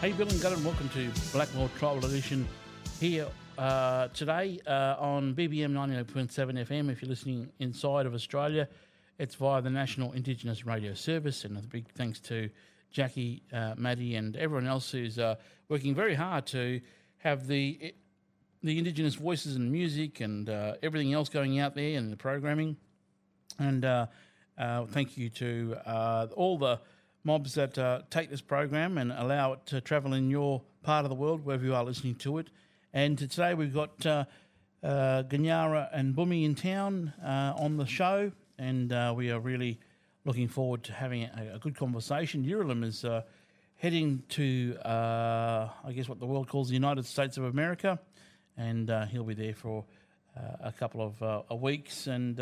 Hey, Bill and Gunn, welcome to Blackmore Tribal Edition here today on BBM 98.7 FM. If you're listening inside of Australia, it's via the National Indigenous Radio Service, and a big thanks to Jackie, Maddie, and everyone else who's working very hard to have the Indigenous voices and music and everything else going out there and the programming. And thank you to all the mobs that take this program and allow it to travel in your part of the world, wherever you are listening to it. And today we've got Ganyara and Bumi in town on the show, and we are really looking forward to having a good conversation. Yuralim is heading to, I guess, what the world calls the United States of America, and he'll be there for a couple of weeks. And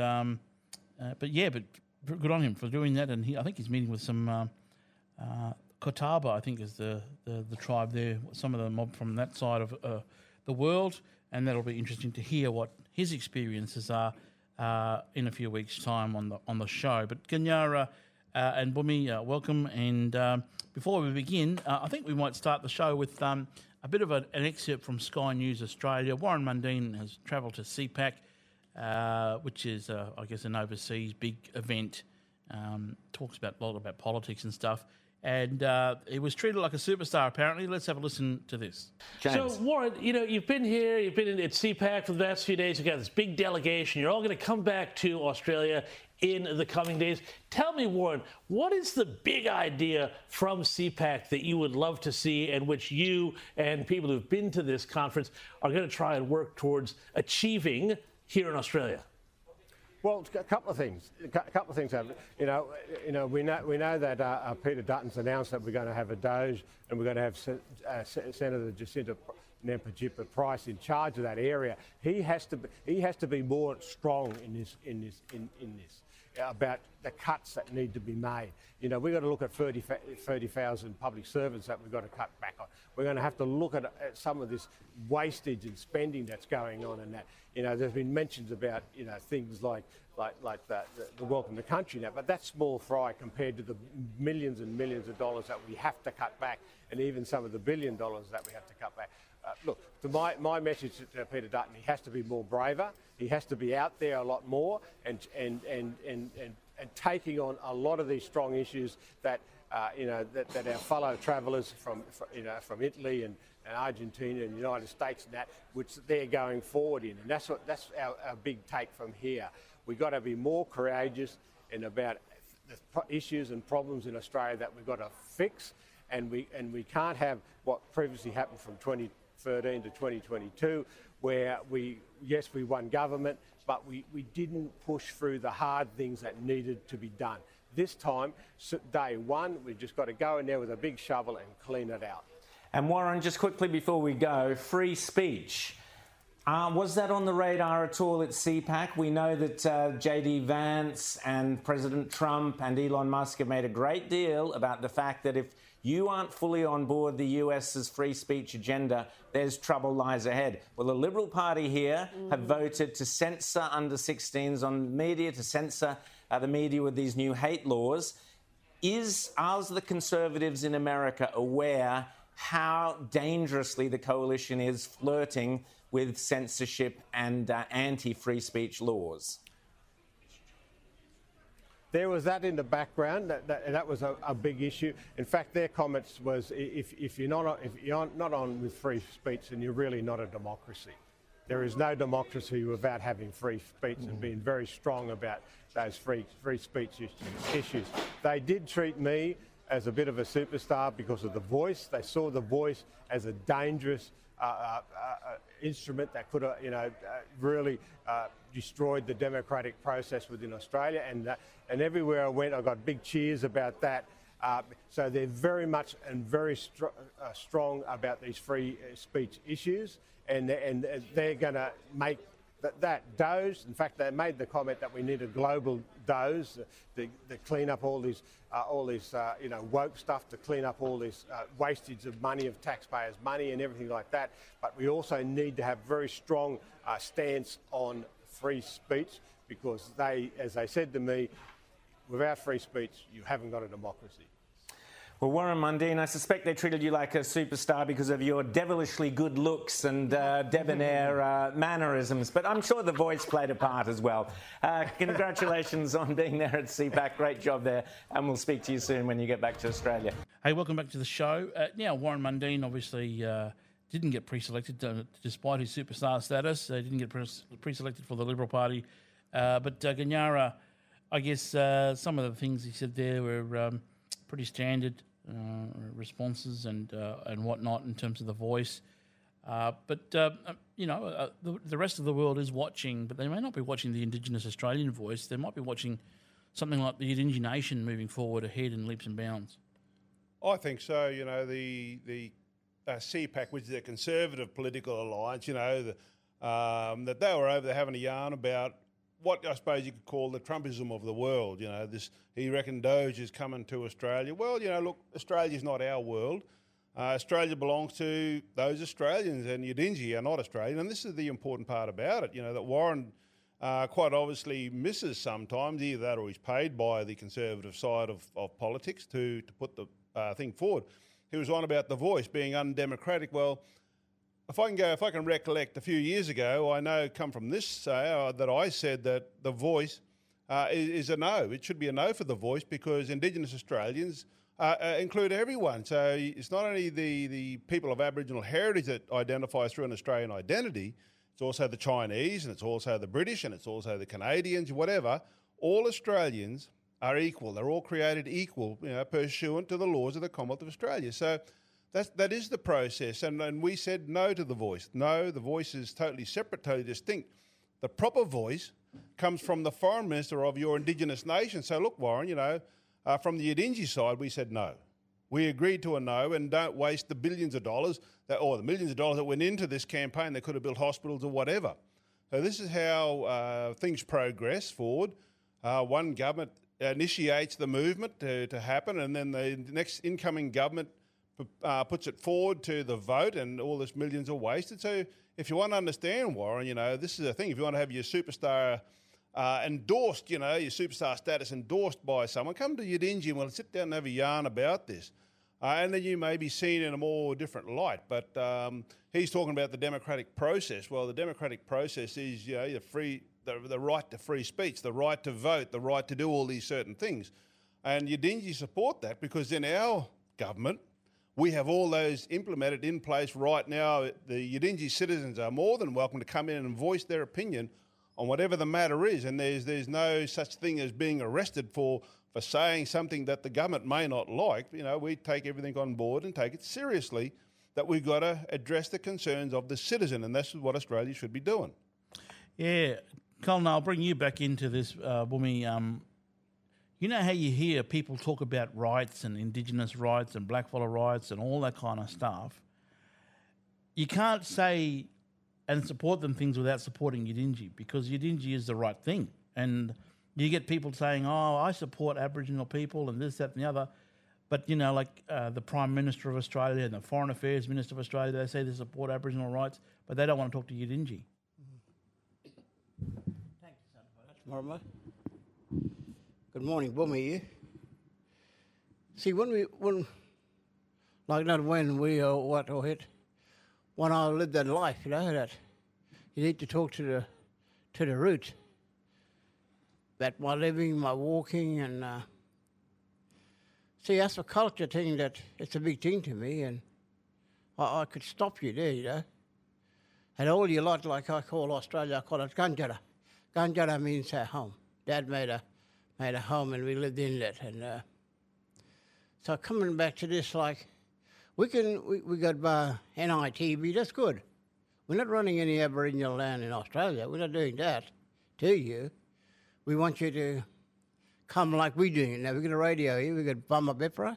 but good on him for doing that. And I think he's meeting with some Kotaba, I think, is the tribe there, some of the mob from that side of the world, and that'll be interesting to hear what his experiences are in a few weeks' time on the show. But Ganyara and Bumi, welcome. And before we begin, I think we might start the show with a bit of an excerpt from Sky News Australia. Warren Mundine has travelled to CPAC, which is, I guess, an overseas big event. Talks a lot about politics and stuff. And he was treated like a superstar, apparently. Let's have a listen to this. James. So, Warren, you've been here, you've been at CPAC for the last few days. You've got this big delegation. You're all going to come back to Australia in the coming days. Tell me, Warren, what is the big idea from CPAC that you would love to see and which you and people who've been to this conference are going to try and work towards achieving here in Australia? Well, a couple of things. Happen. We know that Peter Dutton's announced that we're going to have a Doge and we're going to have Senator Jacinta Nampijinpa Price in charge of that area. He has to be more strong in this about the cuts that need to be made. We've got to look at 30,000 public servants that we've got to cut back on. We're going to have to look at some of this wastage and spending that's going on in that. There's been mentions about things like the Welcome to Country now, but that's small fry compared to the millions and millions of dollars that we have to cut back, and even some of the $1 billion that we have to cut back. Look, my message to Peter Dutton: he has to be more braver. He has to be out there a lot more and taking on a lot of these strong issues that that our fellow travellers from Italy and Argentina and the United States and that, which they're going forward in, and that's our big take from here. We've got to be more courageous and about the issues and problems in Australia that we've got to fix, and we can't have what previously happened from 2013 to 2022, where we won government, but we didn't push through the hard things that needed to be done. This time, day one, we've just got to go in there with a big shovel and clean it out. And Warren, just quickly before we go, free speech. Was that on the radar at all at CPAC? We know that J.D. Vance and President Trump and Elon Musk have made a great deal about the fact that if you aren't fully on board the US's free speech agenda, there's trouble lies ahead. Well, the Liberal Party here have voted to censor under 16s on media, to censor the media with these new hate laws. Are the Conservatives in America aware how dangerously the coalition is flirting with censorship and anti-free speech laws? There was that in the background. That was a big issue. In fact, their comments was, if you're not on with free speech, then you're really not a democracy. There is no democracy without having free speech and being very strong about those free speech issues. They did treat me as a bit of a superstar because of The Voice. They saw The Voice as a dangerous instrument that could have, really destroyed the democratic process within Australia. And everywhere I went, I got big cheers about that. So they're very much and very strong about these free speech issues, and they're going to make that dose. In fact, they made the comment that we need a global dose to clean up all this woke stuff, to clean up all this wastage of money, of taxpayers' money and everything like that. But we also need to have very strong stance on free speech, because they, as they said to me, without free speech, you haven't got a democracy. Well, Warren Mundine, I suspect they treated you like a superstar because of your devilishly good looks and debonair mannerisms, but I'm sure the voice played a part as well. Congratulations on being there at CPAC. Great job there, and we'll speak to you soon when you get back to Australia. Hey, welcome back to the show. Now, Warren Mundine obviously didn't get pre-selected despite his superstar status. He didn't get pre-selected for the Liberal Party. But Ganyara, I guess some of the things he said there were pretty standard responses and whatnot in terms of the voice. The rest of the world is watching, but they may not be watching the Indigenous Australian voice. They might be watching something like the Yidinji Nation moving forward ahead in leaps and bounds. I think so. You know, the CPAC, which is a Conservative political alliance, that they were over there having a yarn about what I suppose you could call the Trumpism of the world. You know, he reckoned Doge is coming to Australia. Well, look, Australia's not our world. Australia belongs to those Australians, and Yidinji are not Australian. And this is the important part about it, that Warren quite obviously misses sometimes, either that or he's paid by the Conservative side of politics to put the thing forward. He was on about the voice being undemocratic. Well, if I can recollect a few years ago, I know come from this that I said that the voice is a no. It should be a no for the voice because Indigenous Australians include everyone. So it's not only the people of Aboriginal heritage that identify through an Australian identity, it's also the Chinese and it's also the British and it's also the Canadians, whatever. All Australians are equal. They're all created equal, pursuant to the laws of the Commonwealth of Australia. So that is the process. And we said no to the voice. No, the voice is totally separate, totally distinct. The proper voice comes from the Foreign Minister of your Indigenous nation. So look, Warren, from the Yidinji side, we said no. We agreed to a no, and don't waste the billions of dollars or the millions of dollars that went into this campaign. They could have built hospitals or whatever. So this is how things progress forward. One government initiates the movement to happen, and then the next incoming government puts it forward to the vote, and all this millions are wasted. So if you want to understand, Warren, this is a thing. If you want to have your superstar endorsed, your superstar status endorsed by someone, come to Yidinji and we'll sit down and have a yarn about this. And then you may be seen in a more different light. But he's talking about the democratic process. Well, the democratic process is, the right to free speech, the right to vote, the right to do all these certain things. And Yidinji support that because in our government, we have all those implemented in place right now. The Yidinji citizens are more than welcome to come in and voice their opinion on whatever the matter is. And there's no such thing as being arrested for saying something that the government may not like. We take everything on board and take it seriously that we've got to address the concerns of the citizen, and this is what Australia should be doing. Yeah. Colin, I'll bring you back into this, Bumi. You know how you hear people talk about rights and Indigenous rights and blackfellow rights and all that kind of stuff. You can't say and support them things without supporting Yidinji because Yidinji is the right thing. And you get people saying, oh, I support Aboriginal people and this, that and the other. But, the Prime Minister of Australia and the Foreign Affairs Minister of Australia, they say they support Aboriginal rights, but they don't want to talk to Yidinji. Thank you, son. That's Mortimer. Good morning, Bumi here. See, when I lived that life, that you need to talk to the root. That my living, my walking, and see, that's a culture thing that it's a big thing to me, and I could stop you there, And all your lot, like I call Australia, I call it Ganjara. Ganjara means home. Dad made a home, and we lived in that. And so coming back to this, we got NITV. That's good. We're not running any Aboriginal land in Australia. We're not doing that to you. We want you to come like we're doing it now. We've got a radio here. We've got Bama Bipra.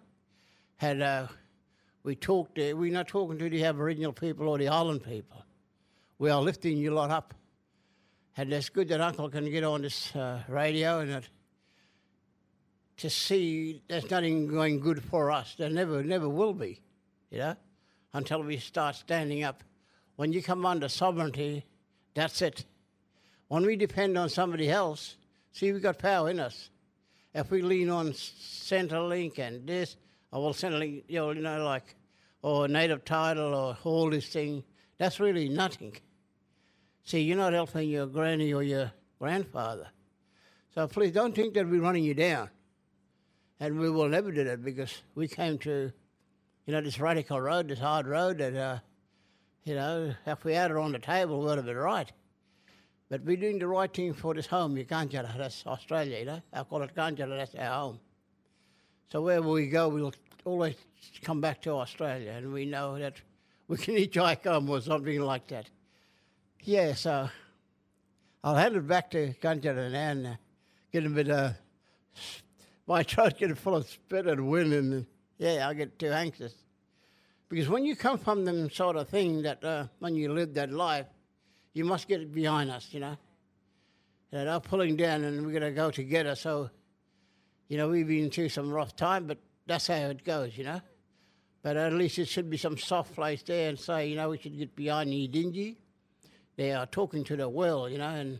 We talked there. We're not talking to the Aboriginal people or the island people. We are lifting you lot up. And it's good that Uncle can get on this radio and to see there's nothing going good for us. There never will be, until we start standing up. When you come under sovereignty, that's it. When we depend on somebody else, see, we've got power in us. If we lean on Centrelink and this, will suddenly, like, or native title or all this thing. That's really nothing. See, you're not helping your granny or your grandfather. So please don't think that we're running you down. And we will never do that because we came to, this radical road, this hard road that, if we had it on the table, we would have been right. But we're doing the right thing for this home, Kanjala, that's Australia, I call it Kanjala, that's our home. So wherever we go, we'll always come back to Australia, and we know that we can eat Jaicum or something like that. Yeah, so I'll hand it back to Kanjala now and get a bit my throat getting full of spit and wind, and I get too anxious. Because when you come from them sort of thing that when you live that life, you must get it behind us, They're pulling down and we're going to go together. So, we've been through some rough time, but that's how it goes, But at least it should be some soft place there and say, we should get behind the Yidinji. They are talking to the world, and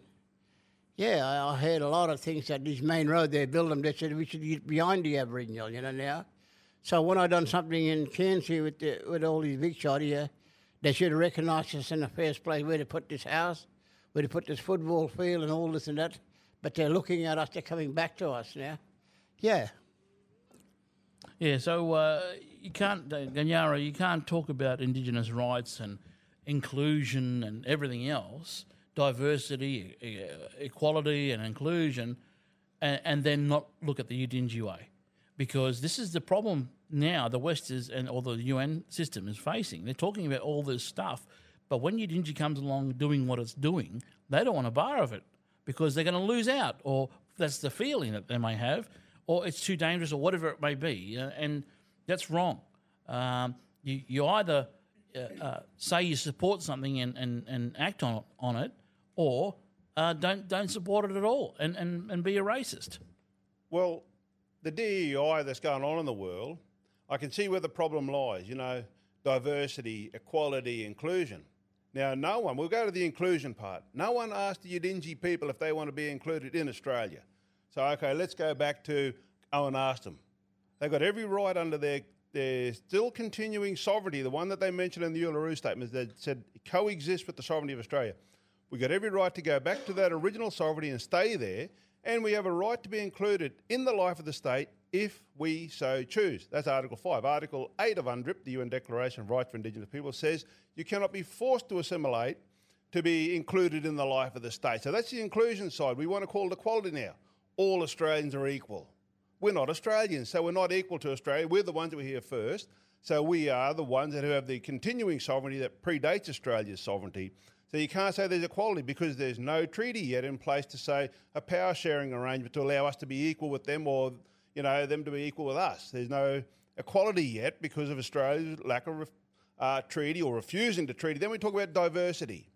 I heard a lot of things that this main road they built them. They said we should get behind the Aboriginal, now. So when I done something in Cairns here with all these big shots here, they should have recognised us in the first place where to put this house, where to put this football field and all this and that. But they're looking at us, they're coming back to us now. Yeah. Yeah, so you can't, Ganyara, you can't talk about Indigenous rights and inclusion and everything else, diversity, equality and inclusion, and then not look at the Yidinji way. Because this is the problem now the West is, or the UN system is facing. They're talking about all this stuff, but when Yidinji comes along doing what it's doing, they don't want a bar of it because they're going to lose out, or that's the feeling that they may have, or it's too dangerous, or whatever it may be, and that's wrong. You either say you support something and act on it, or don't support it at all and be a racist. Well, the DEI that's going on in the world, I can see where the problem lies, diversity, equality, inclusion. Now, no one, we'll go to the inclusion part. No one asked the Yidinji people if they want to be included in Australia. So, okay, let's go back to Owen asked them. They've got every right under their still continuing sovereignty, the one that they mentioned in the Uluru Statement that said coexist with the sovereignty of Australia. We've got every right to go back to that original sovereignty and stay there, and we have a right to be included in the life of the state if we so choose. That's Article 5. Article 8 of UNDRIP, the UN Declaration of Rights for Indigenous People, says you cannot be forced to assimilate to be included in the life of the state. So that's the inclusion side. We want to call it equality now. All Australians are equal. We're not Australians, so we're not equal to Australia. We're the ones that were here first. So we are the ones that have the continuing sovereignty that predates Australia's sovereignty. So you can't say there's equality because there's no treaty yet in place to say a power sharing arrangement to allow us to be equal with them or, them to be equal with us. There's no equality yet because of Australia's lack of treaty or refusing to treaty. Then we talk about diversity.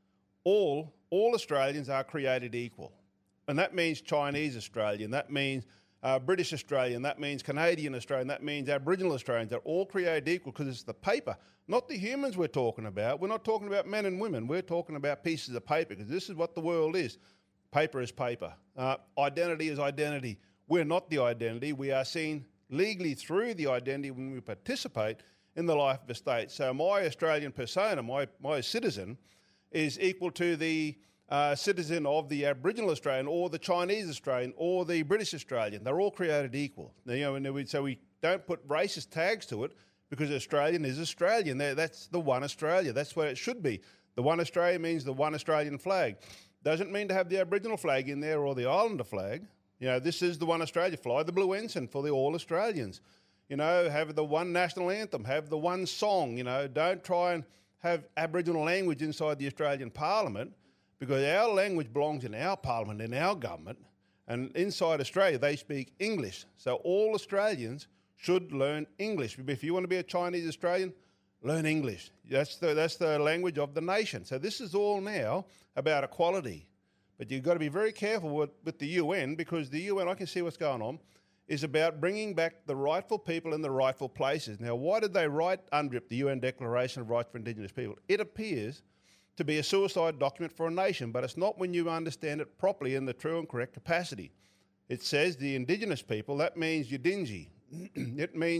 All Australians are created equal. And that means Chinese Australian, that means British Australian, that means Canadian Australian, that means Aboriginal Australians. They're all created equal because it's the paper, not the humans we're talking about. We're not talking about men and women. We're talking about pieces of paper because this is what the world is. Paper is paper. Identity is identity. We're not the identity. We are seen legally through the identity when we participate in the life of a state. So my Australian persona, my citizen, is equal to the citizen of the Aboriginal Australian or the Chinese Australian or the British Australian. They're all created equal. So we don't put racist tags to it because Australian is Australian. That's the one Australia. That's what it should be. The one Australia means the one Australian flag. Doesn't mean to have the Aboriginal flag in there or the Islander flag. This is the one Australia. Fly the blue ensign for the all Australians. Have the one national anthem. Have the one song. Don't try and have Aboriginal language inside the Australian Parliament, because our language belongs in our parliament, in our government, and inside Australia they speak English. So all Australians should learn English. If you want to be a Chinese Australian, learn English. That's the language of the nation. So this is all now about equality. But you've got to be very careful with the UN, because the UN, I can see what's going on, is about bringing back the rightful people in the rightful places. Now, why did they write UNDRIP, the UN Declaration of Rights for Indigenous People? It appears to be a suicide document for a nation, but it's not when you understand it properly in the true and correct capacity. It says the Indigenous people, that means Yidinji. It means,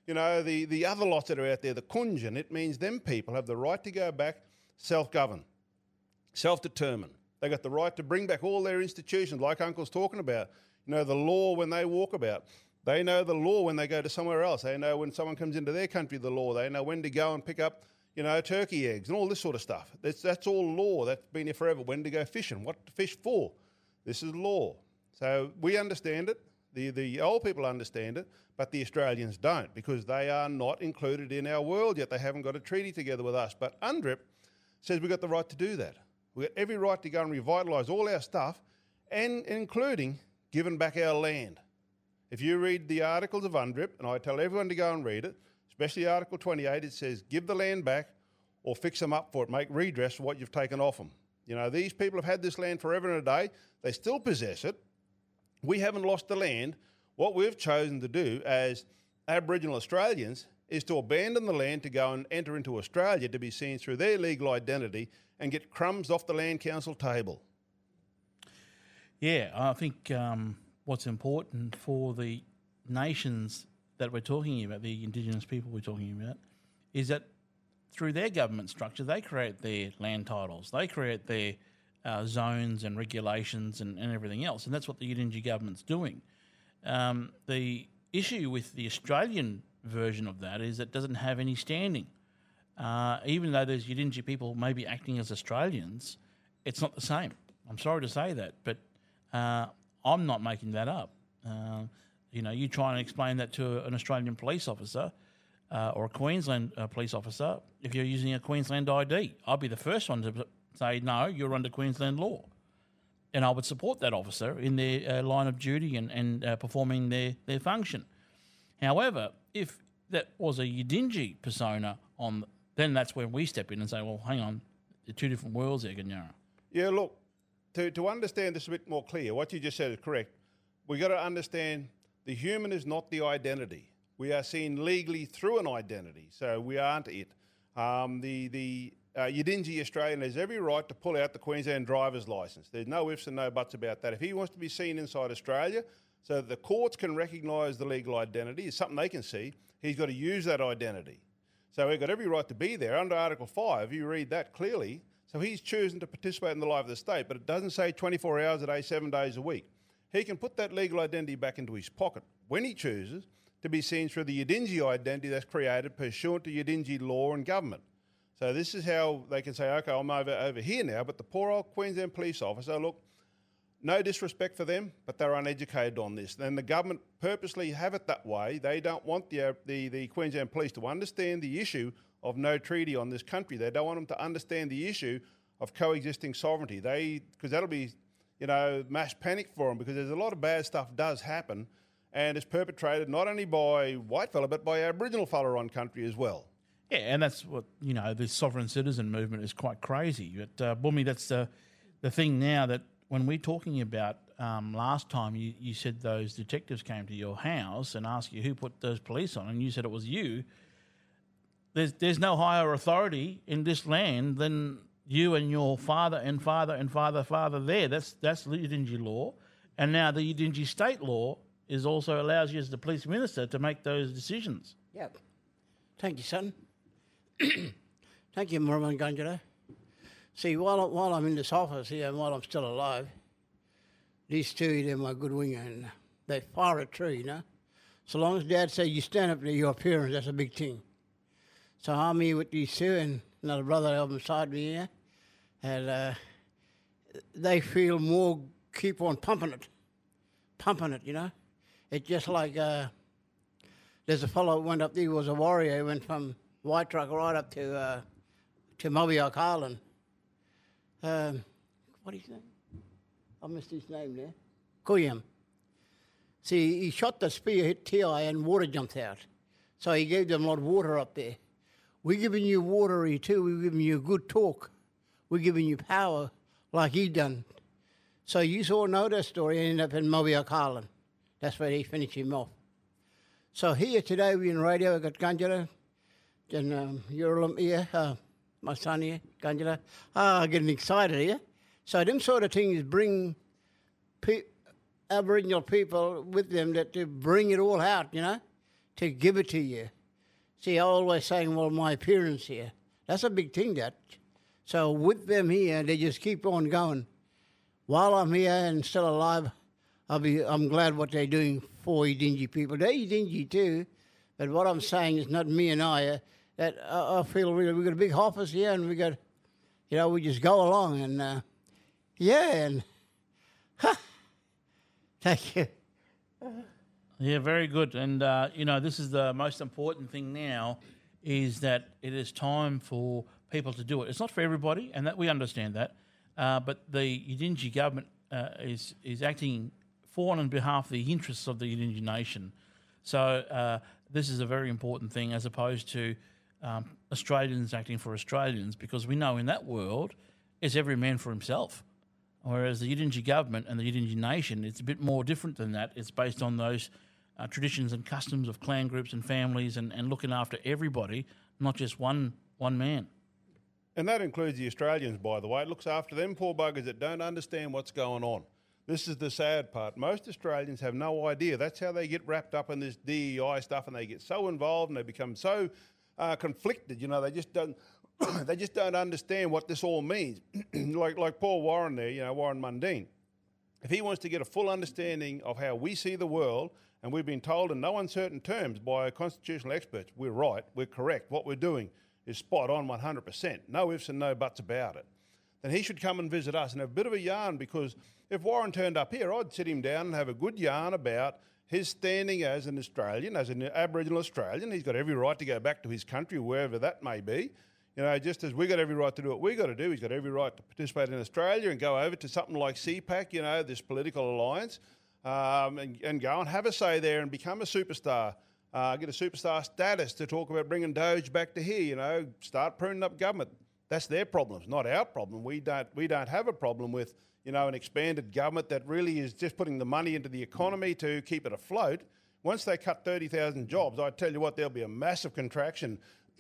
You know, the other lots that are out there, the Kunjin, it means them people have the right to go back, self-govern, self-determine. They got the right to bring back all their institutions, like Uncle's talking about. You know, the law when they walk about. They know the law when they go to somewhere else. They know when someone comes into their country, the law. They know when to go and pick up, you know, turkey eggs and all this sort of stuff. That's all law. That's been here forever. When to go fishing, what to fish for. This is law. So we understand it. The old people understand it, but the Australians don't because they are not included in our world yet. They haven't got a treaty together with us. But UNDRIP says we've got the right to do that. We've got every right to go and revitalise all our stuff and including giving back our land. If you read the articles of UNDRIP, and I tell everyone to go and read it, especially Article 28, it says give the land back or fix them up for it, make redress for what you've taken off them. You know, these people have had this land forever and a day. They still possess it. We haven't lost the land. What we've chosen to do as Aboriginal Australians is to abandon the land to go and enter into Australia to be seen through their legal identity and get crumbs off the Land Council table. Yeah, I think what's important for the nations that we're talking about, the Indigenous people we're talking about, is that through their government structure, they create their land titles, they create their zones and regulations and everything else, and that's what the Yidinji government's doing. The issue with the Australian version of that is it doesn't have any standing. Even though there's Yidinji people maybe acting as Australians, it's not the same. I'm sorry to say that, but I'm not making that up. You know, you try and explain that to an Australian police officer or a Queensland police officer, if you're using a Queensland ID, I'll be the first one to say, no, you're under Queensland law. And I would support that officer in their line of duty and performing their function. However, if that was a Yidinji persona, then that's when we step in and say, well, hang on, there are two different worlds there, Ganyara. Yeah, look, to understand this a bit more clear, what you just said is correct. We've got to understand the human is not the identity. We are seen legally through an identity, so we aren't it. The Yidinji Australian has every right to pull out the Queensland driver's licence. There's no ifs and no buts about that. If he wants to be seen inside Australia so that the courts can recognise the legal identity, it's something they can see, he's got to use that identity. So we've got every right to be there. Under Article 5, you read that clearly. So he's choosing to participate in the life of the state, but it doesn't say 24 hours a day, 7 days a week. He can put that legal identity back into his pocket when he chooses to be seen through the Yidinji identity that's created pursuant to Yidinji law and government. So this is how they can say, okay, I'm over here now, but the poor old Queensland police officer, look, no disrespect for them, but they're uneducated on this. And the government purposely have it that way. They don't want the Queensland police to understand the issue of no treaty on this country. They don't want them to understand the issue of coexisting sovereignty. Because that'll be, you know, mass panic for them, because there's a lot of bad stuff does happen, and it's perpetrated not only by white fella, but by Aboriginal fella on country as well. Yeah, and that's what, you know, the sovereign citizen movement is quite crazy. But, Bummy, that's the thing now that when we're talking about last time, you said those detectives came to your house and asked you who put those police on, and you said it was you. There's no higher authority in this land than you and your father and father and father there. That's the Yidinji law. And now the Yidinji state law is also allows you as the police minister to make those decisions. Yep. Thank you, son. Thank you, Murman Ganyara. See, while I'm in this office here and while I'm still alive, these two, they're my good winger, and they fire a tree, you know. So long as Dad says you stand up to your appearance, that's a big thing. So I'm here with these two and another brother over beside me here, and they feel more keep on pumping it, you know. It's just like there's a fellow who went up there, he was a warrior, he went from White Truck right up to Mobiak Island. What is his name? I missed his name there. Kuyam. See, he shot the spear, hit T.I. and water jumped out. So he gave them a lot of water up there. We're giving you water here too. We're giving you good talk. We're giving you power like he done. So you all know that story. He ended up in Mobiak Island. That's where he finished him off. So here today we're in radio. We've got Ganyara. Then you're here, my son here, Ganyara. Getting excited here. So them sort of things bring Aboriginal people with them to bring it all out, you know. to give it to you. See, always saying, well, my parents here. That's a big thing, that. So with them here, they just keep on going. While I'm here and still alive, I'm glad what they're doing for Yidinji people. They're Yidinji too, but what I'm saying is not me and I. That I feel really, we've got a big office here, and we got, we just go along, and thank you. Yeah, very good. And, this is the most important thing now, is that it is time for people to do it. It's not for everybody, and that we understand that, but the Yidinji government is acting for and on behalf of the interests of the Yidinji nation. So this is a very important thing, as opposed to Australians acting for Australians, because we know in that world it's every man for himself. Whereas the Yidinji government and the Yidinji nation, it's a bit more different than that. It's based on those traditions and customs of clan groups and families, and looking after everybody, not just one man. And that includes the Australians, by the way. It looks after them poor buggers that don't understand what's going on. This is the sad part. Most Australians have no idea. That's how they get wrapped up in this DEI stuff, and they get so involved and they become so conflicted. They just don't. They just don't understand what this all means. like Paul Warren there, Warren Mundine. If he wants to get a full understanding of how we see the world, and we've been told in no uncertain terms by constitutional experts, we're right, we're correct, what we're doing is spot on 100%, no ifs and no buts about it, then he should come and visit us and have a bit of a yarn, because if Warren turned up here, I'd sit him down and have a good yarn about his standing as an Australian, as an Aboriginal Australian. He's got every right to go back to his country, wherever that may be. Just as we got every right to do what we got to do, he's got every right to participate in Australia and go over to something like CPAC, this political alliance, and go and have a say there and become a superstar, get a superstar status to talk about bringing Doge back to here, start pruning up government. That's their problems, not our problem. We don't have a problem with, an expanded government that really is just putting the money into the economy to keep it afloat. Once they cut 30,000 jobs, I tell you what, there'll be a massive contraction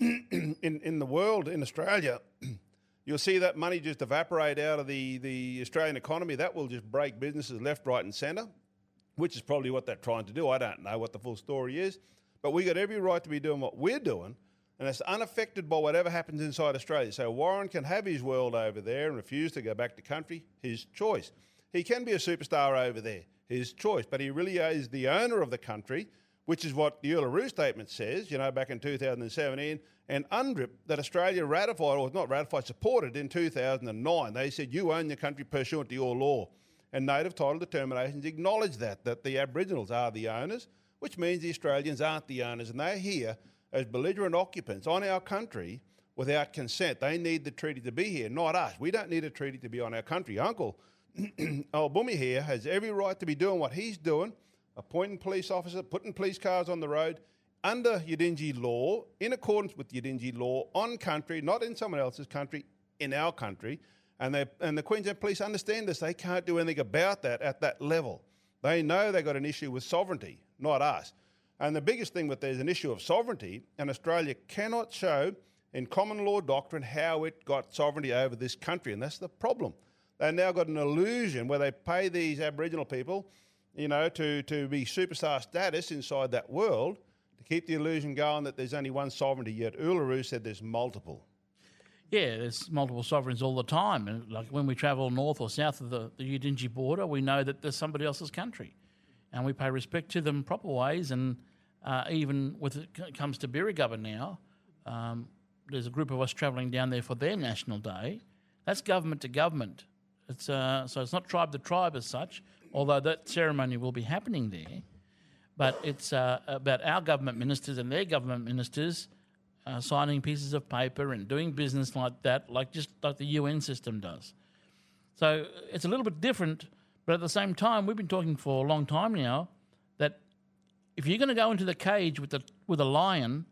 in the world, in Australia. You'll see that money just evaporate out of the Australian economy. That will just break businesses left, right and centre, which is probably what they're trying to do. I don't know what the full story is, but we got every right to be doing what we're doing, and it's unaffected by whatever happens inside Australia. So Warren can have his world over there and refuse to go back to country, his choice. He can be a superstar over there, his choice, but he really is the owner of the country, which is what the Uluru Statement says, back in 2017, and UNDRIP that Australia ratified, or not ratified, supported in 2009. They said you own your country pursuant to your law. And native title determinations acknowledge that the Aboriginals are the owners, which means the Australians aren't the owners, and they're here as belligerent occupants on our country without consent. They need the treaty to be here, not us. We don't need a treaty to be on our country. Uncle Albumi here has every right to be doing what he's doing, appointing police officers, putting police cars on the road under Yidinji law, in accordance with Yidinji law, on country, not in someone else's country, in our country. And the Queensland Police understand this. They can't do anything about that at that level. They know they've got an issue with sovereignty, not us. And the biggest thing, that there's an issue of sovereignty, and Australia cannot show in common law doctrine how it got sovereignty over this country, and that's the problem. They've now got an illusion where they pay these Aboriginal people, to be superstar status inside that world, to keep the illusion going that there's only one sovereignty, yet Uluru said there's multiple. Yeah, there's multiple sovereigns all the time. And like when we travel north or south of the Yidinji border, we know that there's somebody else's country. And we pay respect to them proper ways. And even when it comes to Birragubba now, there's a group of us travelling down there for their National Day. That's government to government. It's so it's not tribe to tribe as such, although that ceremony will be happening there. But it's about our government ministers and their government ministers signing pieces of paper and doing business like that, just like the UN system does. So it's a little bit different, but at the same time, we've been talking for a long time now that if you're going to go into the cage with a lion,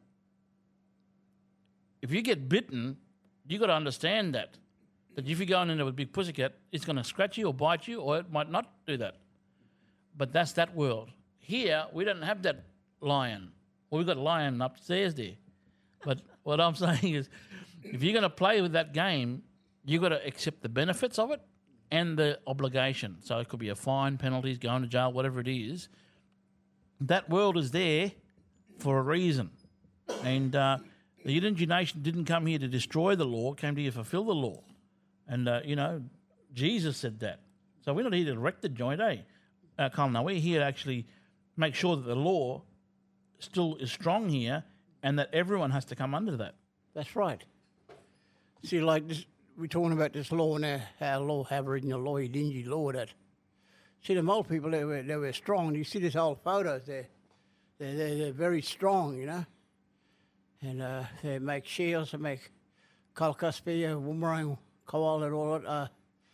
if you get bitten, you got to understand that if you're going into a big pussycat, it's going to scratch you or bite you, or it might not do that. But that's that world. Here, we don't have that lion. Well, we've got a lion upstairs there. But what I'm saying is, if you're going to play with that game, you've got to accept the benefits of it and the obligation. So it could be a fine, penalties, going to jail, whatever it is. That world is there for a reason. And the Yidinji nation didn't come here to destroy the law, came here to fulfill the law. And, Jesus said that. So we're not here to wreck the joint, Colin? No, we're here to actually make sure that the law still is strong here and that everyone has to come under that. That's right. See, like this, we're talking about this law now, our law, Aboriginal law, Yidinji law, that. See, the Māori people, they were strong. You see these old photos there. They're very strong, you know. And they make shields, they make kalkaspia, boomerang, kawal, and all that.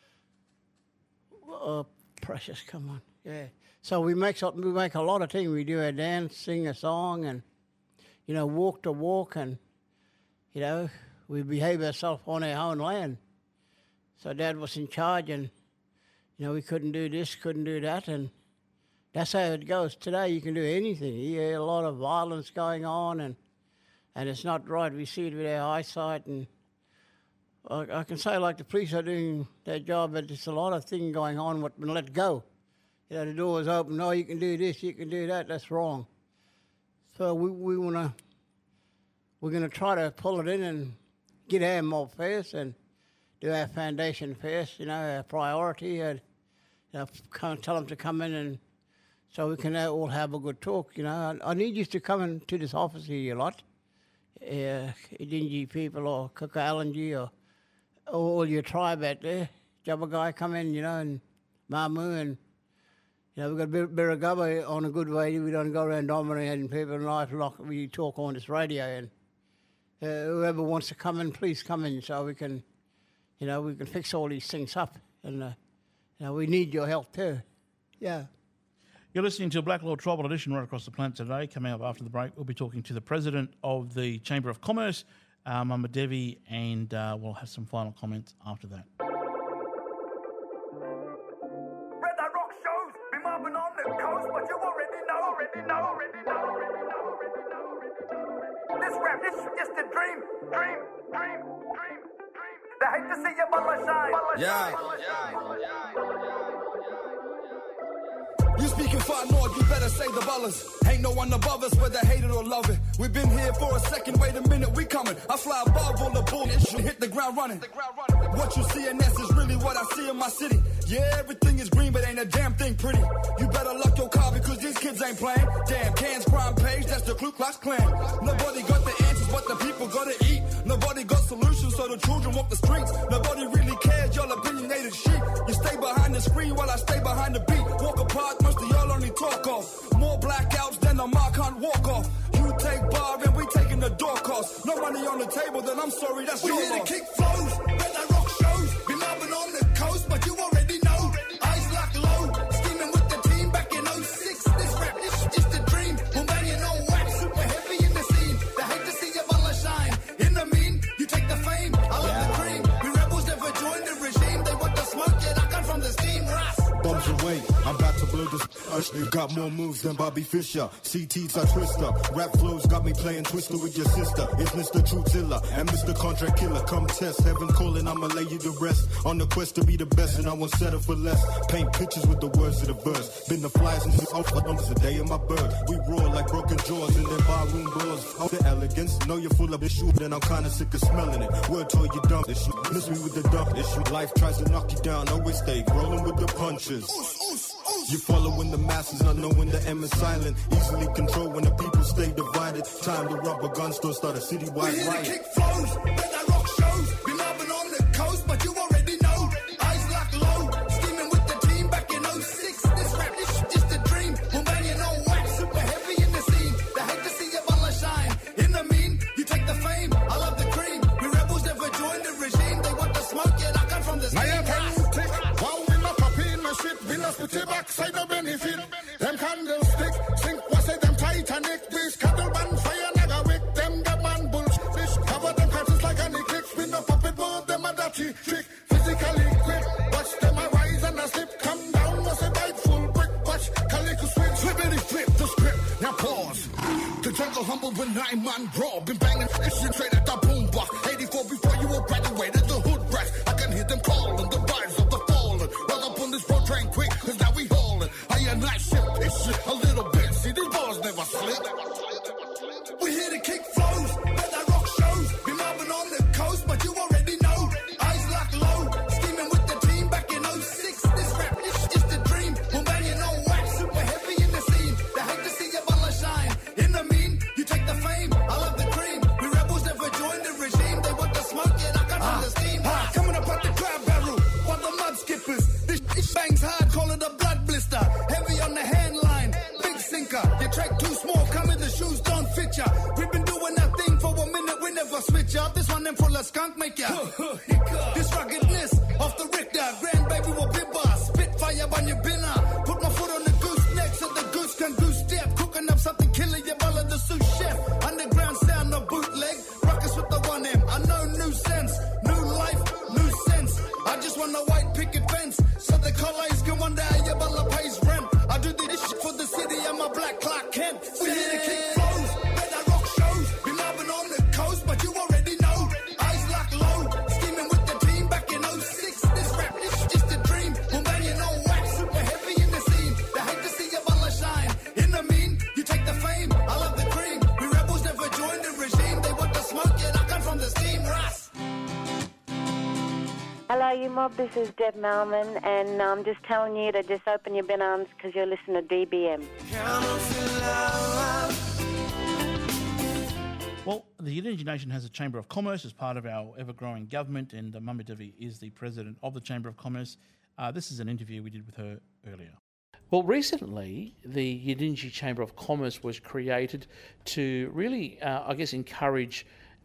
Precious, come on, yeah. So we make a lot of things. We do a dance, sing a song, and walk the walk, and we behave ourselves on our own land. So Dad was in charge, and we couldn't do this, couldn't do that, and that's how it goes. Today you can do anything. You hear a lot of violence going on, and it's not right. We see it with our eyesight, and I can say like the police are doing their job, but there's a lot of things going on what been let go. The door is open. No, you can do this, you can do that. That's wrong. So we're gonna try to pull it in and get our mob first and do our foundation first. Our priority. And tell them to come in and so we can all have a good talk. I need you to come into this office here a lot. Yidinji people or Kukalanji or all your tribe out there. Jabagai come in, and Mamu, and we've got Birragubba on a good way. We don't go around dominating people in life like we talk on this radio. And whoever wants to come in, please come in so we can, we can fix all these things up. And we need your help too. Yeah. You're listening to Black Law Tribal Edition right across the planet today. Coming up after the break, we'll be talking to the President of the Chamber of Commerce, Mama Devi, and we'll have some final comments after that. Red Eye Rock shows, be mobbing on the coast, but you already know. This rap, this is just a dream. They hate to see your ball shine. You speaking far north, you better say the ballers. Ain't no one above us, whether hate it or love it. We've been here for a second, wait a minute, we coming. I fly above all the bullshit and hit the ground running. What you see in this is really what I see in my city. Yeah, everything is green, but ain't a damn thing pretty. You better lock your car because these kids ain't playing. Damn, Can's crime page, that's the Ku Klux Klan. Nobody got the answers, but the people gotta eat. Nobody got solutions, so the children walk the streets. Nobody really cares, y'all opinionated sheep. You stay behind the screen while I stay behind the beat. Walk apart, most of y'all only talk off. More blackouts than a mark can't walk off. You take bar and we taking the door cost. No money on the table, then I'm sorry, that's your loss. We here to kick flows, Red Eye Rock shows. Been mobbing on the coast, but you already know. Eyes locked low, scheming with the team back in 06. This rap, this is just a dream. We're banging on wax, super heavy in the scene. They hate to see your ball shine. In the mean, you take the fame, I love the cream. We rebels never joined the regime. They want the smoke, yet I come from the steam. Bums away, I'm about to blow this. You got more moves than Bobby Fischer. CT's a twister. Rap flows got me playing Twister with your sister. It's Mr. Truthzilla and Mr. Contract Killer. Come test, heaven calling, I'ma lay you to rest. On the quest to be the best, and I won't settle for less. Paint pictures with the words of the verse. Been the flies and the almost the day of my birth. We roar like broken jaws in their barroom doors. Oh, the elegance, know you're full of this shit, and I'm kinda sick of smelling it. Word told you dump this shit. Miss me with the dump this shit. Life tries to knock you down, always stay rolling with the punches. You following the masses, not knowing the M is silent. Easily controlled when the people stay divided. Time to rub a gun store, start a citywide riot. Kick flows, Red Eye Rock shows. Been mobbing on the coast, but you already know. Eyes locked low, scheming with the team back in 06. This rap, this is just a dream. We're banging on wax, super heavy in the scene. They hate to see your ball shine. In the mean, you take the fame, I love the cream. We rebels never joined the regime. They want the smoke, yet I come from the steam. We not put it back, side no benefit. Them candlestick, sink, what's it, them Titanic. This cattle ban fire, naga wick. Them the man bullshit. Cover them cartons like any click. Spin up puppet board, them a dirty trick. Physically quick, watch them a rise and a slip. Come down, what's a bite full brick. Watch, Calico swing, slippity flip the script. Now pause. The jungle humble when 9 man raw. Been banging, issue straight at the boom box. 84 before you all graduated, the hood rats. I can hear them calling, the rise of the fallen. Well up on this road train quick, cause now we hauling. I am not shit, it's shit a little bit. See, these balls never slip. on a white picket fence, so the colors can wonder how your butler pays rent. I do this shit for the city, I'm a black Clark Kent. We here to kick flows, bet that rock shows. Be mobbing on the coast, but you already know. Eyes locked low, scheming with the team back in 06. This rap is just a dream. Well, man, you know wax super heavy in the scene. They hate to see your butler shine. In the mean, you take the fame, I love the cream. We rebels never joined the regime. They want the smoke, yet I come from the steam. Ras. Hello, you mob. This is Deb Malman, and I'm just telling you to just open your bin arms because you're listening to DBM. Well, the Yidinji Nation has a Chamber of Commerce as part of our ever-growing government, and Mama Devi is the president of the Chamber of Commerce. This is an interview we did with her earlier. Well, recently, the Yidinji Chamber of Commerce was created to really, encourage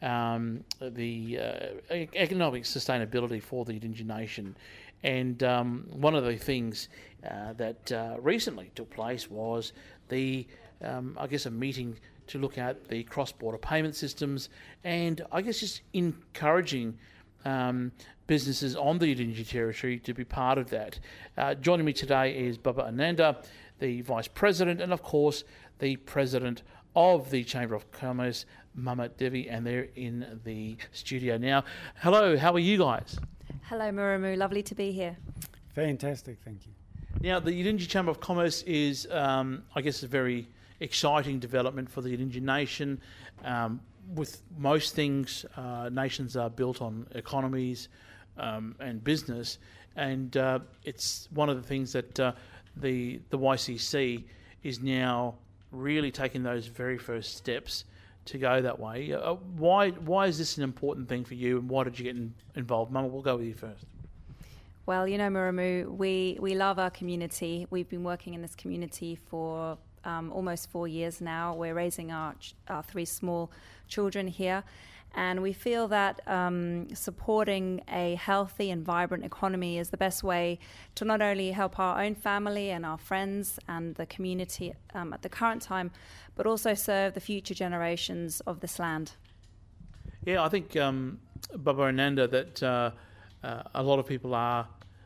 the economic sustainability for the Yidinji Nation. And one of the things that recently took place was a meeting to look at the cross-border payment systems and just encouraging businesses on the Yidinji territory to be part of that. Joining me today is Baba Ananda, the Vice President, and of course the President of the Chamber of Commerce, Mama Devi, and they're in the studio now. Hello, how are you guys? Hello, Muramu. Lovely to be here. Fantastic, thank you. Now, the Yidinji Chamber of Commerce is, a very exciting development for the Yidinji Nation. With most things, nations are built on economies and business, and it's one of the things that the YCC is now really taking those very first steps to go that way. Why is this an important thing for you, and why did you get involved? Mama, we'll go with you first. Well, Muramu, we love our community. We've been working in this community for almost 4 years now. We're raising our 3 small children here, and we feel that supporting a healthy and vibrant economy is the best way to not only help our own family and our friends and the community at the current time, but also serve the future generations of this land. Yeah, I think, Baba Ananda, that a lot of people are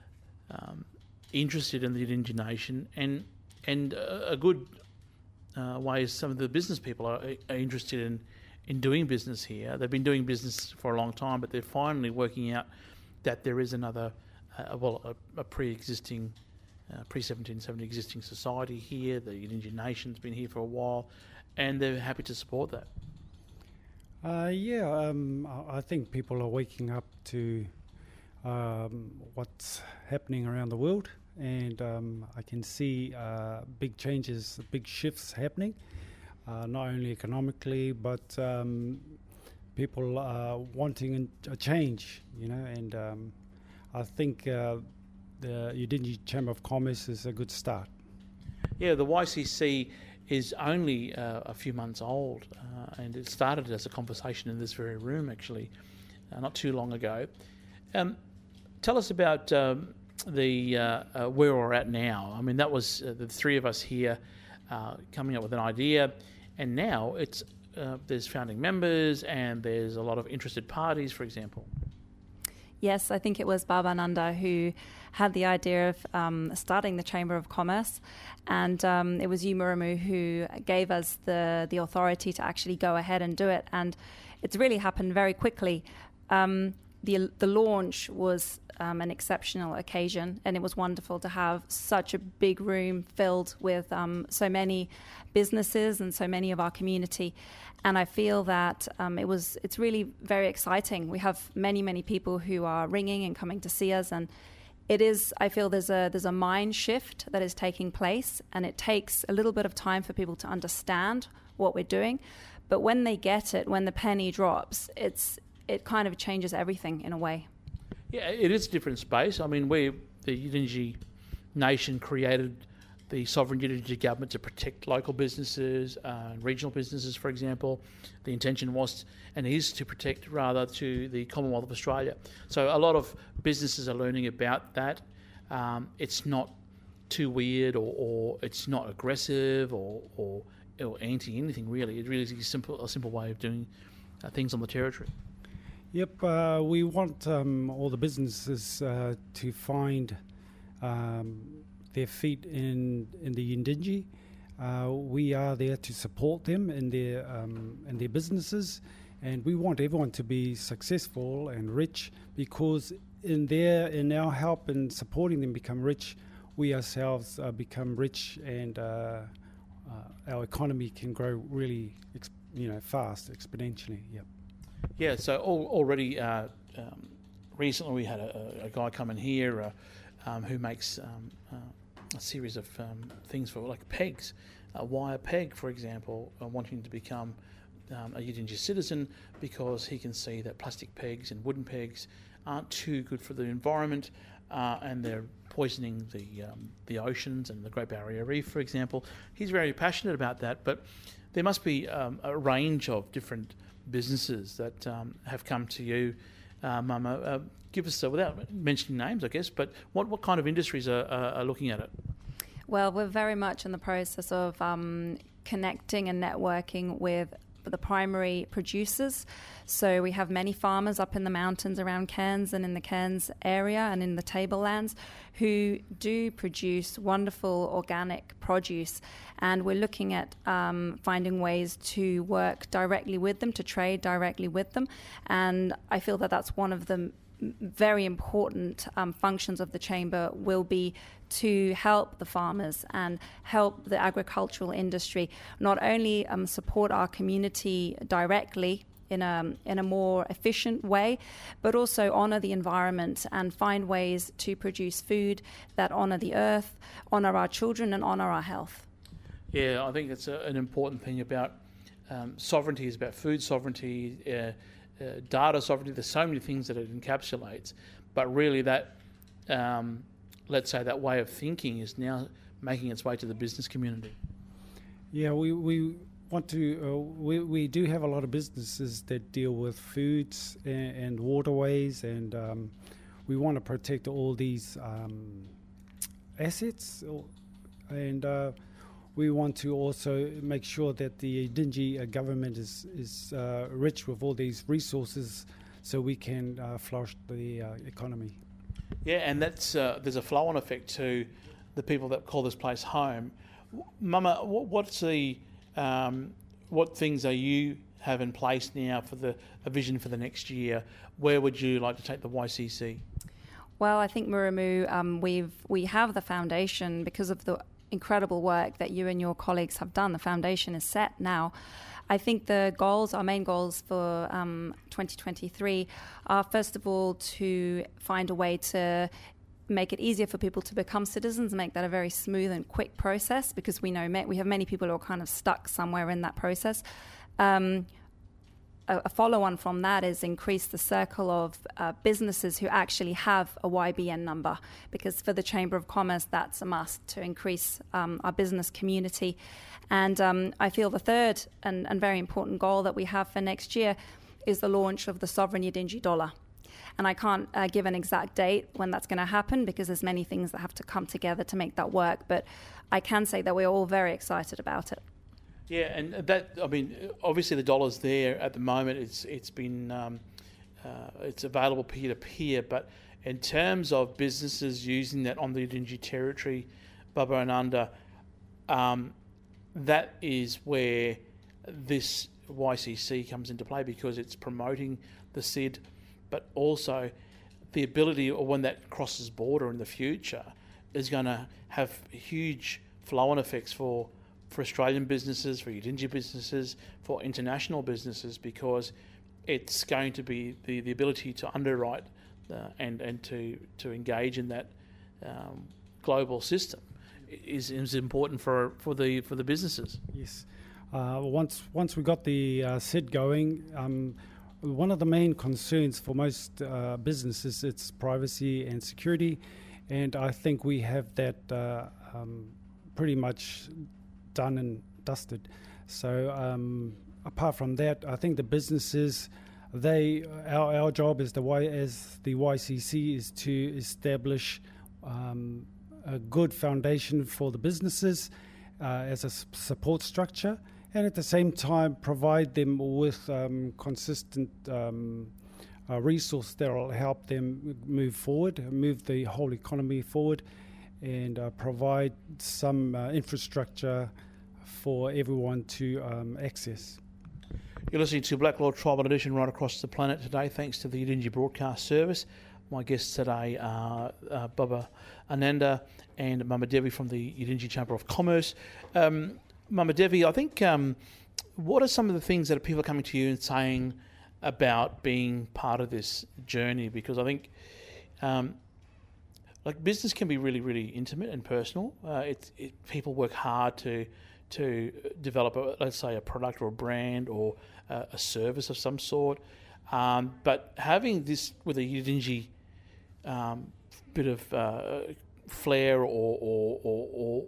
interested in the Yidinji Nation, and a good way is some of the business people are interested in doing business here. They've been doing business for a long time, but they're finally working out that there is another, a pre-existing, pre-1770 existing society here. The Yidinji Nation's been here for a while, and they're happy to support that. I think people are waking up to what's happening around the world, and I can see big changes, big shifts happening, not only economically, but people are wanting a change, and I think the Yidinji Chamber of Commerce is a good start. Yeah, the YCC is only a few months old, and it started as a conversation in this very room, actually, not too long ago. Tell us about where we're at now. I mean, that was the 3 of us here coming up with an idea, and now it's there's founding members and there's a lot of interested parties, for example. Yes, I think it was Baba Ananda who had the idea of starting the Chamber of Commerce, and it was you, Muramu, who gave us the authority to actually go ahead and do it, and it's really happened very quickly. The launch was an exceptional occasion, and it was wonderful to have such a big room filled with so many businesses and so many of our community. And I feel that it's really very exciting. We have many people who are ringing and coming to see us, and I feel there's a mind shift that is taking place, and it takes a little bit of time for people to understand what we're doing. But when they get it, when the penny drops, it kind of changes everything in a way. Yeah, it is a different space. I mean, the Yidinji Nation created the sovereign Yidinji government to protect local businesses, regional businesses, for example. The intention was and is to protect, rather, to the Commonwealth of Australia. So a lot of businesses are learning about that. It's not too weird, or it's not aggressive or anti anything, really. It really is a simple way of doing things on the territory. Yep, we want all the businesses to find their feet in the Yindinji. We are there to support them in their businesses, and we want everyone to be successful and rich, because in our help in supporting them become rich, we ourselves become rich, and our economy can grow really fast, exponentially. Yep. Yeah, so already recently we had a guy come in here who makes a series of things for like pegs, a wire peg, for example, wanting to become a Yidinji citizen because he can see that plastic pegs and wooden pegs aren't too good for the environment, and they're poisoning the oceans and the Great Barrier Reef, for example. He's very passionate about that, but there must be a range of different businesses that have come to you, Mama. Give us, without mentioning names, I guess, but what kind of industries are looking at it? Well, we're very much in the process of connecting and networking with the primary producers. So we have many farmers up in the mountains around Cairns and in the Cairns area and in the tablelands who do produce wonderful organic produce, and we're looking at finding ways to work directly with them, to trade directly with them, and I feel that that's one of the very important functions of the Chamber will be to help the farmers and help the agricultural industry not only support our community directly in a more efficient way, but also honour the environment and find ways to produce food that honour the earth, honour our children and honour our health. Yeah, I think that's an important thing about sovereignty, is about food sovereignty, data sovereignty. There's so many things that it encapsulates, but really that, let's say, that way of thinking is now making its way to the business community. Yeah, we want to. We do have a lot of businesses that deal with foods and waterways, and we want to protect all these assets, and we want to also make sure that the Yidinji government is rich with all these resources, so we can flourish the economy. Yeah, and that's there's a flow-on effect to the people that call this place home. Mama, what's the what things are you have in place now for a vision for the next year? Where would you like to take the YCC? Well, I think Muramu, we have the foundation because of the incredible work that you and your colleagues have done. The foundation is set now. I think the goals, our main goals for 2023 are, first of all, to find a way to make it easier for people to become citizens, make that a very smooth and quick process, because we know we have many people who are kind of stuck somewhere in that process. A follow-on from that is increase the circle of businesses who actually have a YBN number, because for the Chamber of Commerce, that's a must to increase our business community. And I feel the third and very important goal that we have for next year is the launch of the Sovereign Yidinji dollar. And I can't give an exact date when that's going to happen, because there's many things that have to come together to make that work. But I can say that we're all very excited about it. Yeah, and that, I mean, obviously the dollar's there at the moment. It's been it's available peer to peer, but in terms of businesses using that on the Yidinji territory, Baba Ananda, that is where this YCC comes into play, because it's promoting the CID, but also the ability, or when that crosses border in the future, is going to have huge flow-on effects for Australian businesses, for Yidinji businesses, for international businesses, because it's going to be the ability to underwrite and to engage in that global system is important for the businesses. Yes. Once we got the CID going, one of the main concerns for most businesses, it's privacy and security, and I think we have that pretty much done and dusted. So apart from that, I think the businesses, our job as the YCC is to establish a good foundation for the businesses as a support structure, and at the same time provide them with consistent resource that will help them move forward, move the whole economy forward, and provide some infrastructure for everyone to access. You're listening to Black Law Tribal Edition right across the planet today, thanks to the Yidinji Broadcast Service. My guests today are Baba Ananda and Mama Devi from the Yidinji Chamber of Commerce. Mama Devi, I think, what are some of the things that people are coming to you and saying about being part of this journey? Because I think like business can be really, really intimate and personal. People work hard to develop, let's say, a product or a brand or a service of some sort. But having this with a Yidinji bit of flair or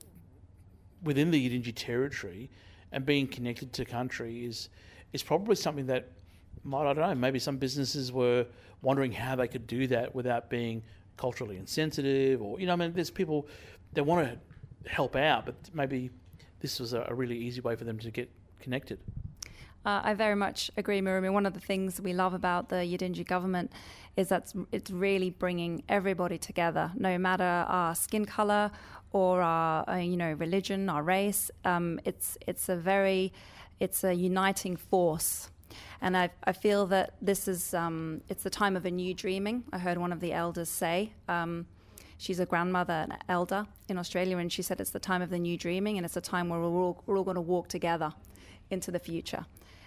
within the Yidinji territory and being connected to country is probably something that I don't know, maybe some businesses were wondering how they could do that without being culturally insensitive, or, I mean, there's people that want to help out, but maybe this was a really easy way for them to get connected. I very much agree, Miriam. One of the things we love about the Yidinji government is that it's really bringing everybody together, no matter our skin color or our religion, our race. It's a uniting force. And I feel that this is it's the time of a new dreaming. I heard one of the elders say, she's a grandmother, an elder in Australia, and she said it's the time of the new dreaming, and it's a time where we're all going to walk together into the future.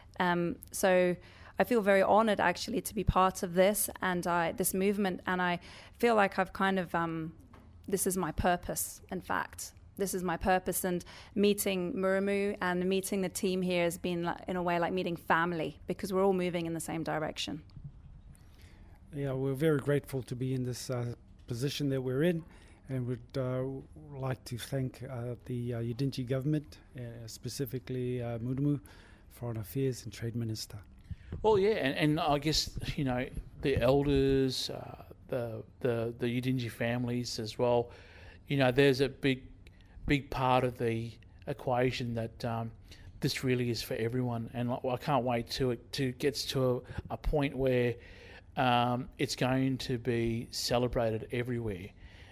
So I feel very honoured actually to be part of this and this movement, and I feel like I've kind of this is my purpose. In fact, this is my purpose, and meeting Muramu and meeting the team here has been in a way like meeting family, because we're all moving in the same direction. Yeah, we're very grateful to be in this position that we're in, and would like to thank the Yidinji government, specifically Muramu, Foreign Affairs and Trade Minister. Well, yeah, and I guess, the elders, the Yidinji families as well, there's a big part of the equation that this really is for everyone, and I can't wait to get to a point where it's going to be celebrated everywhere.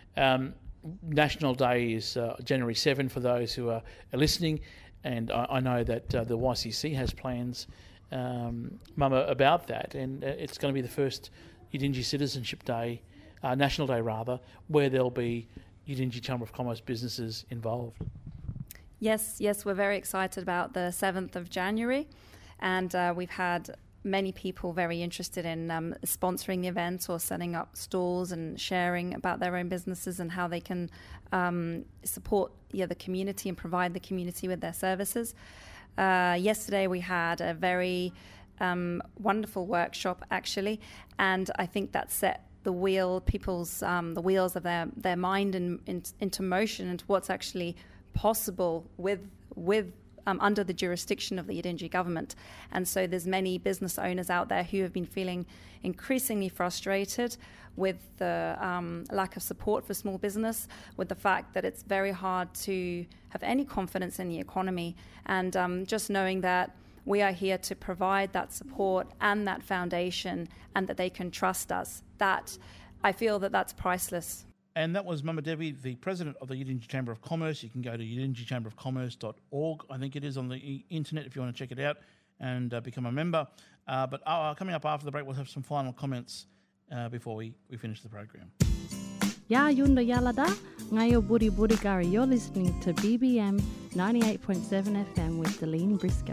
National Day is January 7 for those who are listening, and I know that the YCC has plans, Mama, about that, and it's going to be the first Yidinji Citizenship Day, National Day rather, where there'll be Yidinji Chamber of Commerce businesses involved. Yes, we're very excited about the 7th of January, and we've had many people very interested in sponsoring the event or setting up stalls and sharing about their own businesses and how they can support the community and provide the community with their services. Yesterday we had a very wonderful workshop actually, and I think that set the wheels of their mind into motion into what's actually possible with under the jurisdiction of the Yidinji government. And so there's many business owners out there who have been feeling increasingly frustrated with the lack of support for small business, with the fact that it's very hard to have any confidence in the economy, and just knowing that we are here to provide that support and that foundation, and that they can trust us. That I feel that's priceless. And that was Mama Devi, the president of the Yidinji Chamber of Commerce. You can go to yidinjichamberofcommerce.org, I think it is, on the internet if you want to check it out and become a member. But coming up after the break, we'll have some final comments before we finish the program. Ya yunda yalada, ngayo buri buri gari. You're listening to BBM 98.7 FM with Delene Briscoe.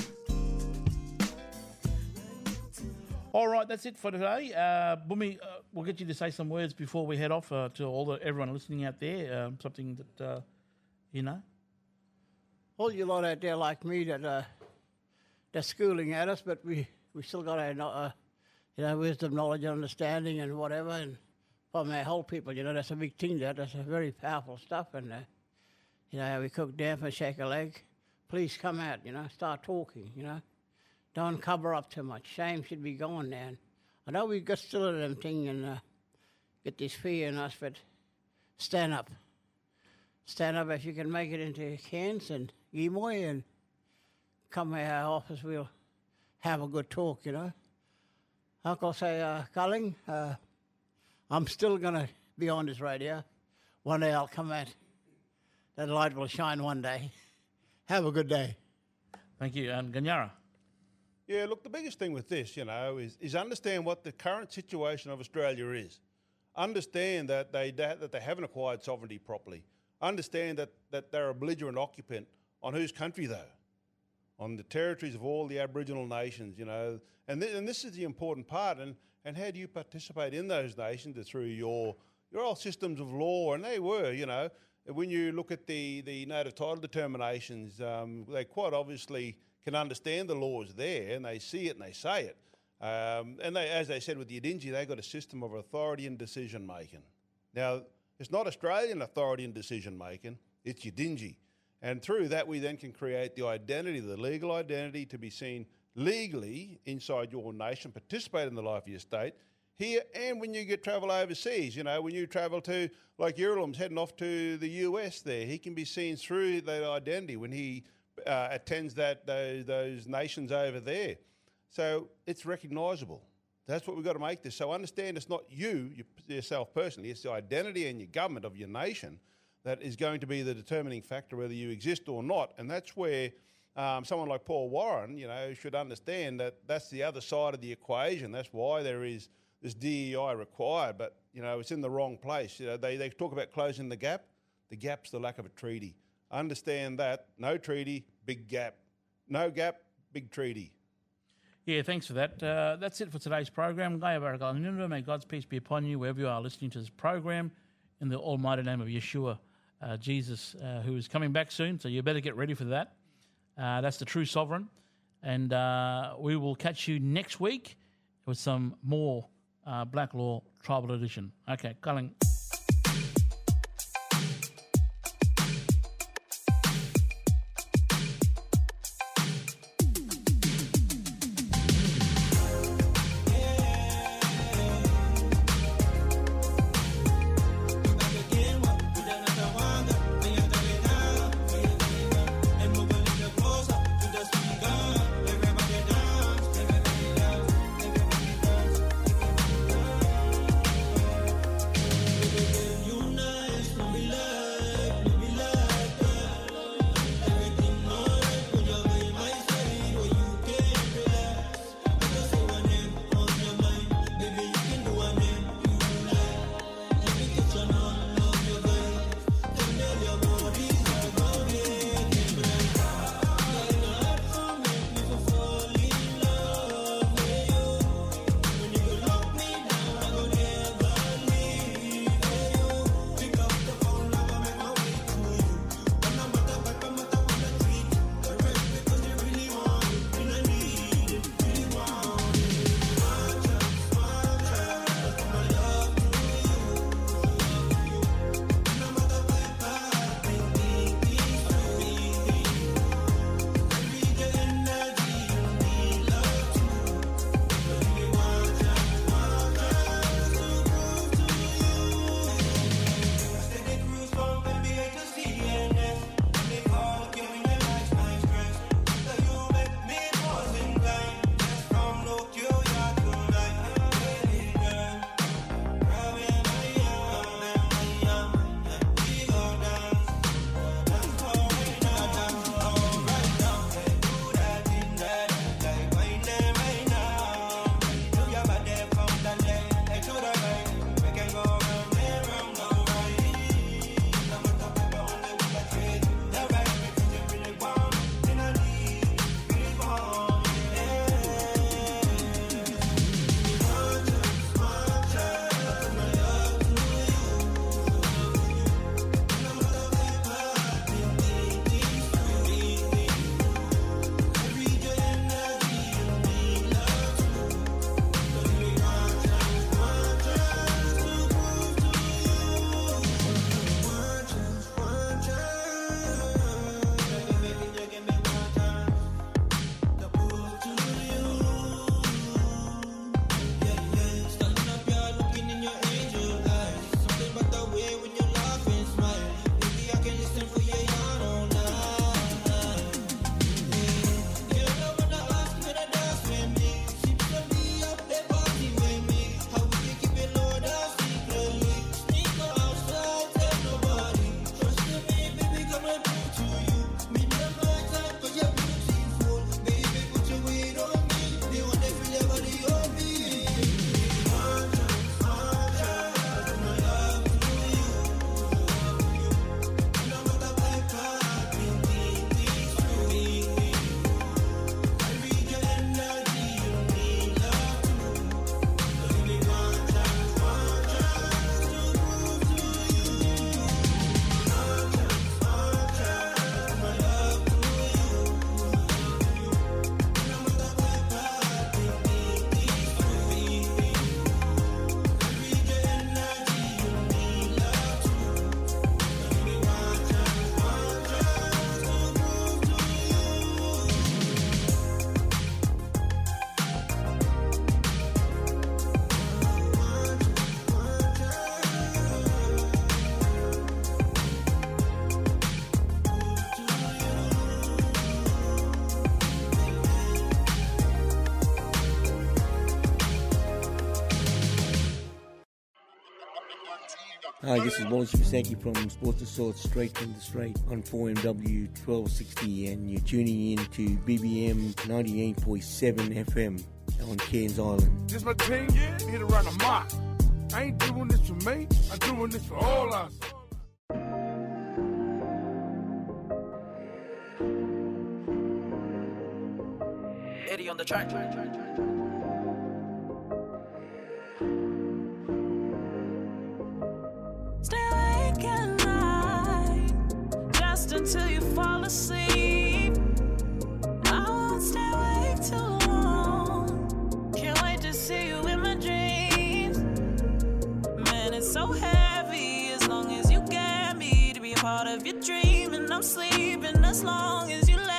All right, that's it for today. Bumi, we'll get you to say some words before we head off to everyone listening out there, something that, All you lot out there like me that they're schooling at us, but we still got our wisdom, knowledge, and understanding and whatever, and from our whole people, that's a big thing there. That's a very powerful stuff, and we cook damp and shake a leg. Please come out, start talking, Don't cover up too much. Shame should be gone now. I know we got still at them thing and get this fear in us, but stand up. Stand up if you can make it into Cairns and Gimoy and come to our office. We'll have a good talk, Like I say, Culling, I'm still going to be on this radio. One day I'll come out. That light will shine one day. Have a good day. Thank you. And Ganyara? Yeah, look, the biggest thing with this, is understand what the current situation of Australia is. Understand that they haven't acquired sovereignty properly. Understand that they're a belligerent occupant on whose country, though? On the territories of all the Aboriginal nations, And this is the important part. And how do you participate in those nations? Through your old systems of law, and they were, When you look at the native title determinations, they quite obviously can understand the laws there, and they see it and they say it. And they, as they said with the Yidinji, they got a system of authority and decision making. Now, it's not Australian authority and decision making; it's Yidinji, and through that we then can create the identity, the legal identity, to be seen legally inside your nation, participate in the life of your state. Here, and when you travel overseas, when you travel to, like Urilam's heading off to the US there, he can be seen through that identity when he attends those nations over there. So it's recognisable. That's what we've got to make this. So understand it's not yourself personally, it's the identity and your government of your nation that is going to be the determining factor whether you exist or not. And that's where someone like Paul Warren, should understand that that's the other side of the equation. That's why there is this DEI required, but it's in the wrong place. They talk about closing the gap. The gap's the lack of a treaty. Understand that. No treaty, big gap. No gap, big treaty. Yeah, thanks for that. That's it for today's program. May God's peace be upon you wherever you are listening to this program, in the almighty name of Yeshua, Jesus, who is coming back soon. So you better get ready for that. That's the true sovereign. And we will catch you next week with some more Black Law Tribal Edition. Okay, Culling. Hi, this is Wallace Pisaki from Sports Assault, straight from the straight on 4MW 1260, and you're tuning in to BBM 98.7 FM on Cairns Island. This my team, here to run a mock. I ain't doing this for me, I'm doing this for all us. Eddie on the track. Stay awake at night, just until you fall asleep. I won't stay awake too long. Can't wait to see you in my dreams. Man, it's so heavy as long as you get me to be a part of your dream. And I'm sleeping as long as you let